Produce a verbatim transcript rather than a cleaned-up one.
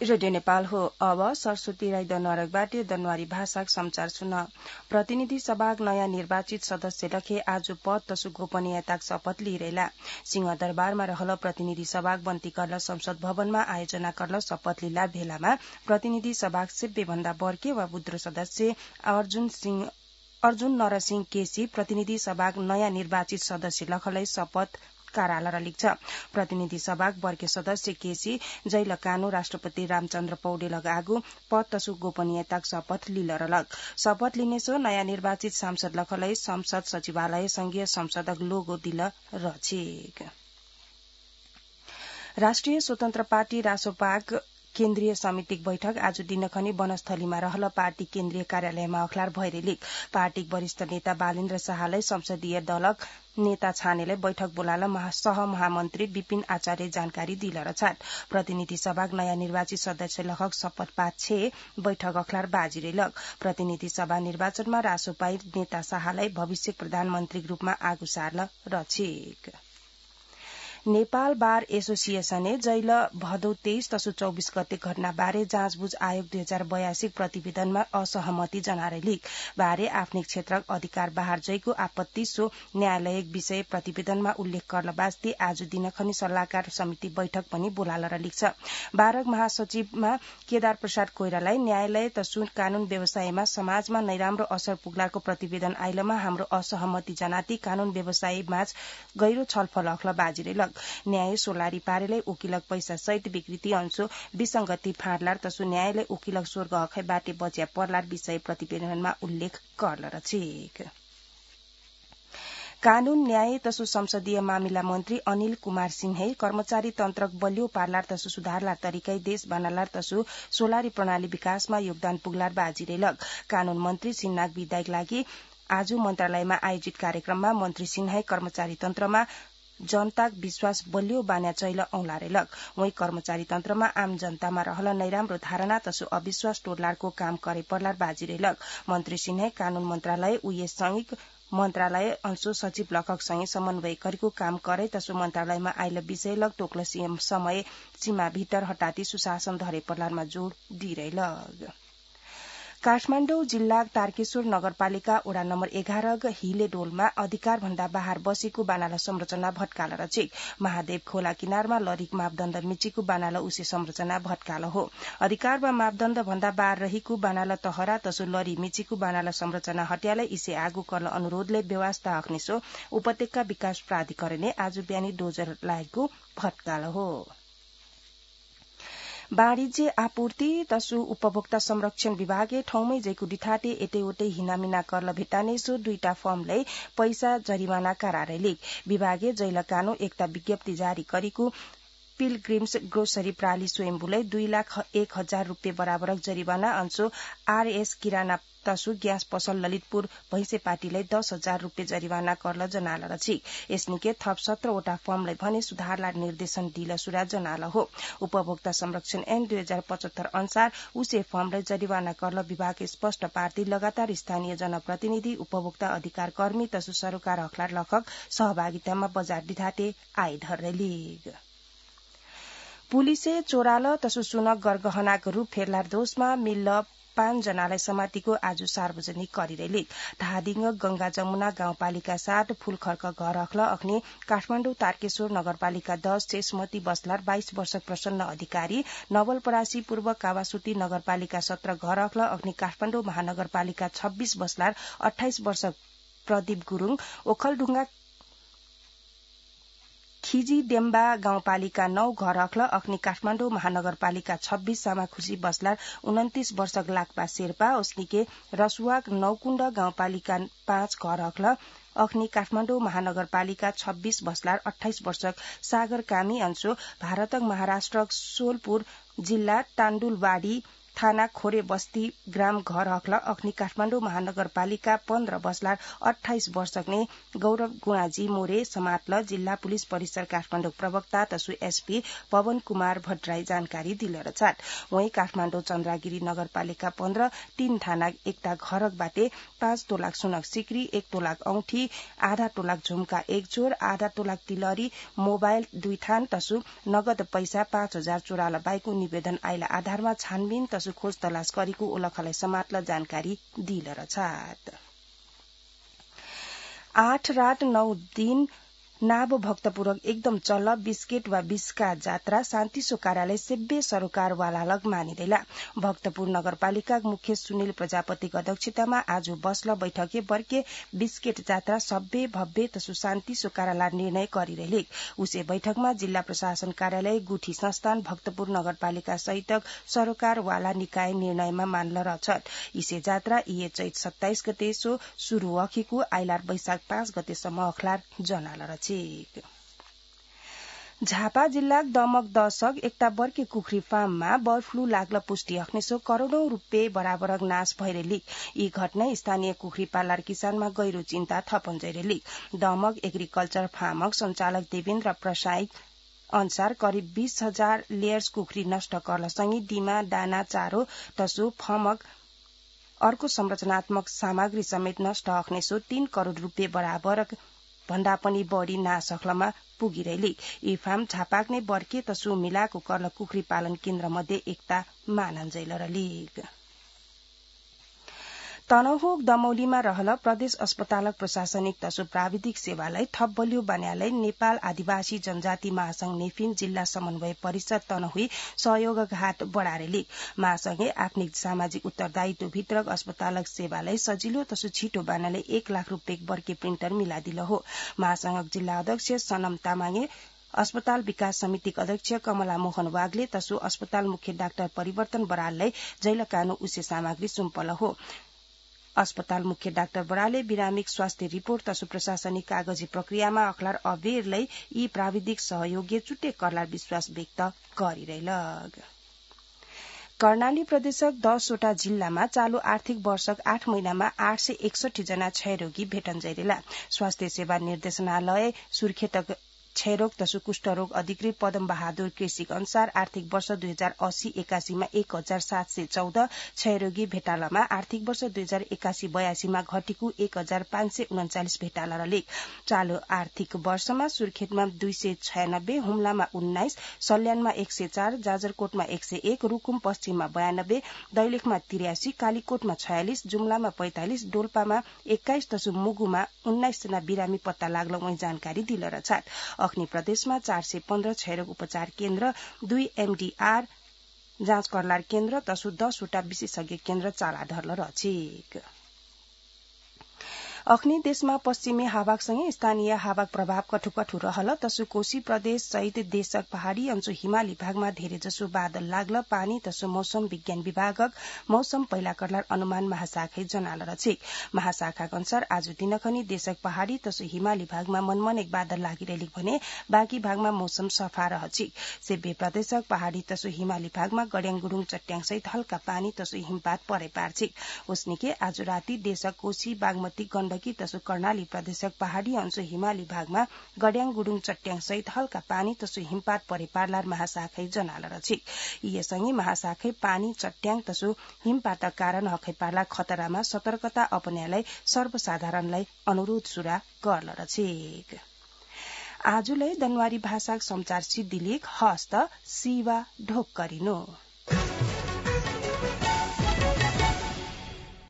Radio Nepal हो। अब सरस्वती राई दनवारकबाट दनवारी भाषा समाचार सुन। प्रतिनिधि सभाग नयाँ निर्वाचित सदस्य लखे आज पद तसु गोपनीयता शपथ लिइरहेला। सिंहदरबारमा रहल प्रतिनिधि सभाग बन्ती करल संसद भवनमा आयोजना करल शपथ लिला भेलामा प्रतिनिधि सभाग सेब्बे भन्दा बर्के वा बुद्रो सदस्य अर्जुन सिंह अर्जुन नरसिंह केसी प्रतिनिधि सभाग नयाँ निर्वाचित सदस्य लखलाई शपथ कार्यालय लिख्छ। प्रतिनिधि सभाग वर्ग सदस्य केसी जैल कानू राष्ट्रपति रामचन्द्र पौडेल आगू पद तसु गोपनीयता शपथ लिलरलक। शपथ लिने सो नयाँ निर्वाचित सांसद लखलाई संसद सचिवालय संघीय संसदक लोगो दिल रछेक। राष्ट्रिय स्वतन्त्र पार्टी रासोपाक केन्द्रीय समितिक बैठक आज दिनखनी वनस्थलीमा रहल पार्टी केन्द्रीय कार्यालयमा अखलार भइरेलिक। पार्टी वरिष्ठ नेता बालेन्द्र शाहलाई संसदीय दलक नेता छानेलाई बैठक बोलाल सह महामन्त्री विपिन आचार्य जानकारी दिलर छाट। प्रतिनिधि सभाग नयाँ निर्वाचित सदस्य लखक शपथ पाठ छे बैठक अखलार बाजिरेलक। प्रतिनिधि सभा निर्वाचनमा रासोपाई नेता शाहलाई भविष्य प्रधानमन्त्री रूपमा आगू सार्ल रछेक। नेपाल बार एसोसिएशनले जैल भदौ तेइस तसु चौबीस गते घटनाबारे जाँचबुझ आयोग दुई हजार बयासी प्रतिवेदनमा असहमति जनारेलिक। बारे आफ्नै क्षेत्र अधिकार बाहर जैको आपत्ति सो न्यायालयिक विषय प्रतिवेदनमा उल्लेख गर्न बास्ते आज दिनखनी सल्लाहकार समिति बैठक पनि बोलालर लिख्छ। बारक महासचिवमा केदार प्रसाद कोइरालाई न्यायालय तसु कानून व्यवसायमा समाजमा नैराम्रो असर पुग्लाको प्रतिवेदन आइलमा हाम्रो असहमति जनाती कानून व्यवसाय माझ गहिरो छलफल अख्ल बाजिरेलक। न्याय सोलारी पारेलाई उकिलक पैसा सहित विकृति अंशो विसंगति फाँडलार तसु न्यायालय उकिलक स्वर्ग हखै बाटे बच्या पर्लार विषय प्रतिवेदनमा उल्लेख करल रछेक। कानून न्याय तसु संसदीय मामिला मन्त्री अनिल कुमार सिंह कर्मचारी तन्त्रक बलियो पार्लार तसु सुधारलार तरिकै देश बनालार तसु सोलारी प्रणाली विकासमा योगदान पुग्लार बाजिरेलक। कानून मन्त्री सिन्नाग विधायक लागि आज मन्त्रालयमा आयोजित कार्यक्रममा मन्त्री सिन्हा कर्मचारी तन्त्रमा जनताक विश्वास बलियो बान्या चैल औंलारेलक। वही कर्मचारी तन्त्रमा आम जनतामा रहल नैराम्रो धारणा तसु अविश्वास टोडलारको काम करे पर्लार बाजिरेलक। मन्त्री सिन्हा कानून मन्त्रालय उये संयुक्त मन्त्रालय अंशो सचिव लखक सँगै समन्वय गरेको काम करे तसु मन्त्रालयमा आइल विषय लग टोक्ल समय सीमा भीतर हटाती सुशासन धरे पर्लारमा जोड़ दिइरहेलक। काठमाडौँ जिल्ला तारकेश्वर नगरपालिका वडा नम्बर एघार हिले डोलमा अधिकार भन्दा बाहर बसेको बानाला संरचना भट्काल रचेक। महादेव खोला किनारमा लरिक मापदण्ड मिचीको बानाला उसे संरचना भट्काल हो। अधिकार वा मापदण्ड भन्दा बाहर रहेको बानाला तहरा तसु लरी मिचीको बानाला संरचना हट्यालाई इसे आगू कर्ल अनुरोधले व्यवस्था अग्निसो उपत्यका विकास प्राधिकरणले आज बिहानी डोजर लागेको भट्काल हो। वाणिज्य आपूर्ति तसु उपभोक्ता संरक्षण विभागले ठाउँमै जैको डिठाटे एटेओटे हिनामिना कर्ल भेटाने सो दुईटा फर्मलाई पैसा जरिमाना करारेलिक। विभागले जैल कानो एकता विज्ञप्ति जारी गरेको पिलग्रिम्स ग्रोसरी प्राली स्वयम्भूलाई दुई लाख एक हजार रूपियाँ बराबरक जरिवाना अंशो आरएस किराना तसु ग्यास पसल ललितपुर भैंसेपाटीलाई दस हजार रूपियाँ जरिवाना कर्ल जनाल रची। यसनिके थप सत्रवटा फर्मलाई भने सुधारलार निर्देशन दिल सुरा जनाल हो। उपभोक्ता संरक्षण ऐन दुई हजार पचहत्तर अनुसार उसे फर्मलाई जरिवाना कर्ल विभाग स्पष्ट पार्टी लगातार स्थानीय जनप्रतिनिधि उपभोक्ता अधिकार कर्मी तसु सरकार हकलार लखक सहभागितामा बजार डिठाटे आइ धर्रेलिग। पुलिसे चोराल तसु सुनक गरगहनाको रूप फेर्लार दोषमा मिल्ल पाँच जनालाई समातिको आज सार्वजनिक गरिरहेलिक। धादिङ गंगा जमुना गाउँपालिका सात फूलखर्क घर अख्ल अग्नि काठमाडौँ तारकेश्वर नगरपालिका दस शेषमती बस्लार बाइस वर्ष प्रसन्न अधिकारी नवलपरासी पूर्व कावासुती नगरपालिका सत्र घर अख्ल अग्नि काठमाडौँ महानगरपालिका छब्बीस बस्लार अठाइस वर्ष प्रदीप गुरूङ ओखलढुङ्गा खिजी डेम्बा गाउँपालिका नौ घर अख्ल अग्नि काठमाडौँ महानगरपालिका छब्बीस सामा खुशी बस्लार उन्तीस वर्ष लाक्पा शेर्पा ओस्निके रसुवाक नौकुण्ड गाउँपालिका पाँच घर अख्ल अग्नि काठमाडौँ महानगरपालिका छब्बीस बस्लार अठाइस वर्ष सागर कामी अंशो भारतक महाराष्ट्र सोलपुर जिल्ला टाण्डुलवाडी थाना खोरे बस्ती ग्राम घर हक्ल अग्नि काठमाडौँ महानगरपालिका पन्ध्र बस्लार अठाइस वर्षकने गौरव गुणाजी मोरे समात्ल जिल्ला पुलिस परिसर काठमाडौँ प्रवक्ता तसु एसपी पवन कुमार भट्टराई जानकारी दिलेर छाट वहीं काठमाडौँ चन्द्रागिरी नगरपालिका पन्ध्र तीन थाना एकटा घरकबाटे पाँच तोलाक सुनक सिक्री एक तोलाक औंठी आधा तोलाक झुम्का एक जोर आधा तोलाक तिलरी मोबाइल दुई थान तसु नगद पैसा पाँच हजार चोराल बाइको निवेदन आइला आधारमा छानबिन तसु खोज तलास गरेको ओलखलाई समात्ल जानकारी दिलेर छाट आठ रात नौ दिन नाब भक्तपूर्वक एकदम चल्ल बिस्केट वा बिस्का जात्रा शान्तिसो कार्यालय सेब्बे सरोकारवाला लग मानिदैला भक्तपुर नगरपालिका मुख्य सुनिल प्रजापतिको अध्यक्षतामा आज बस्ल बैठके बर्के बिस्केट जात्रा सभ्य भव्य तसु शान्तिसो कार्यालय निर्णय गरिरहेले उसे बैठकमा जिल्ला प्रशासन कार्यालय गुठी संस्थान भक्तपुर नगरपालिका सहितक सरोकारवाला निकाय निर्णयमा मान्ल रहछन् इसे जात्रा इए चैत सत्ताइस गते सो शुरू अखिको आइलार वैशाख पाँच गतेसम्म अखलार जनाल झापा जिल्ला दमक दशक एकटा बर्के कुखुरी फार्ममा बर्ड फ्लू लाग्ल पुष्टि अख्नेसो करोड़ौं रूपियाँ बराबरक नाश भइरेली यी घटना स्थानीय कुखुरी पालर किसानमा गहिरो चिन्ता थपन्जैरेली दमक एग्रिकल्चर फार्मक संचालक देवेन्द्र प्रसाई अनुसार करिब बीस हजार लेयर्स कुखुरी नष्ट गर्लसँगै दिमा दाना चारो तसु फमक अर्को संरचनात्मक सामग्री समेत नष्ट अख्नेसो तीन करोड़ रूपियाँ बराबरक भन्दा पनि बढ़ी नासखलमा पुगिरहेली यी फार्म झापाक्ने बर्के तसु मिलाको कर्ल कुखुरी पालन केन्द्र मध्ये एकता मानन्जैल रलीग तनहुक दमौलीमा रहल प्रदेश अस्पतालक प्रशासनिक तसु प्राविधिक सेवालाई थप बलियो बनाएलाई नेपाल आदिवासी जनजाति महासंघ नेफिन जिल्ला समन्वय परिषद तनहुई सहयोगक हात बढ़ारेली महासंघले आफ्नो सामाजिक उत्तरदायित्व भित्रक अस्पतालक सेवालाई सजिलो तसु छिटो बनाएलाई एक लाख रूपियाँ बर्के प्रिन्टर मिलादिल हो महासंघक जिल्ला अध्यक्ष सनम तामाङे अस्पताल विकास समितिक अध्यक्ष कमला मोहन वाग्ले तसु अस्पताल मुख्य डाक्टर परिवर्तन बराललाई जैलकानु उसे सामग्री सुम्पल हो अस्पताल मुख्य डाक्टर बराले बिरामिक स्वास्थ्य रिपोर्ट तसु प्रशासनिक कागजी प्रक्रियामा अखलार अबेरलाई यी प्राविधिक सहयोगी चुटे करलार विश्वास व्यक्त गरिरहेलग कर्णाली प्रदेशक दसवटा जिल्लामा चालू आर्थिक वर्षक आठ महिनामा आठ सय एकसठी जना क्षयरोगी भेटन जैरेला स्वास्थ्य सेवा निर्देशनालय सुर्खेतक क्षयरोग तसु कुष्ठरोग अधिकृत पदम बहादुर कृषिक अनुसार आर्थिक वर्ष दुई हजार अस्सी एकासीमा एक हजार सात सय चौध क्षयरोगी भेटालामा आर्थिक वर्ष दुई हजार एकासी बयासीमा घटेको एक हजार पाँच सय उन्चालिस भेटाला रले चालू आर्थिक वर्षमा सुर्खेतमा दुई सय छयानब्बे हुम्लामा उन्नाइस सल्यानमा एक सय चार जाजरकोटमा एक सय एक रुकुम पश्चिममा बयानब्बे दैलेखमा तिरासी कालीकोटमा छयालिस जुम्लामा पैंतालिस डोल्पामा एक्काइस तसु मुगुमा उन्नाइस जना बिरामी पत्ता लाग्ल उही जानकारी दिलेर छाट अग्नि प्रदेशमा चार सय पन्ध्र क्षयरोग उपचार केन्द्र दुई एमडीआर जाँच करलार केन्द्र तसु दसवटा विशेषज्ञ केन्द्र चाला धर्ल रछेक अख्नी देशमा पश्चिमी हावासँगै स्थानीय हावाक प्रभाव कठु कठु रहल तसु कोशी प्रदेश सहित देशक पहाड़ी अंचु हिमाली भागमा धेरै जसो बादल लाग्ल पानी तसु मौसम विज्ञान विभागक मौसम पहिला करलार अनुमान महाशाखै जनाल रछे महाशाखाका अनुसार आज दिनखनी देशक पहाड़ी तसु हिमाली भागमा मनमनेक बादल लागिरहेलिक भने बाँकी भागमा मौसम सफा रहछि सेब्बे प्रदेशक पहाड़ी तसु हिमाली भागमा गड्याङ गुडुङ चट्याङ सहित हल्का पानी तसु हिमपात परे पार्छिक उसनिके आज राति देशक कोशी बागमती गण्डकी तसु कर्णाली प्रदेशक पहाड़ी अंश हिमाली भागमा गड्याङ गुडुङ चट्याङ सहित हल्का पानी तसु हिमपात परे पार्लार महाशाखै जनाल रछिक यससँगै महाशाखै पानी चट्याङ तसु हिमपातका कारण हखै पार्ला खतरामा सतर्कता अपनाएलाई सर्वसाधारणलाई अनुरोध सुरा गर्ल रछिक आजुलाई दनवारी भाषाक समाचार सिद्धिलेख हस्त सिवा ढोक गरिनु।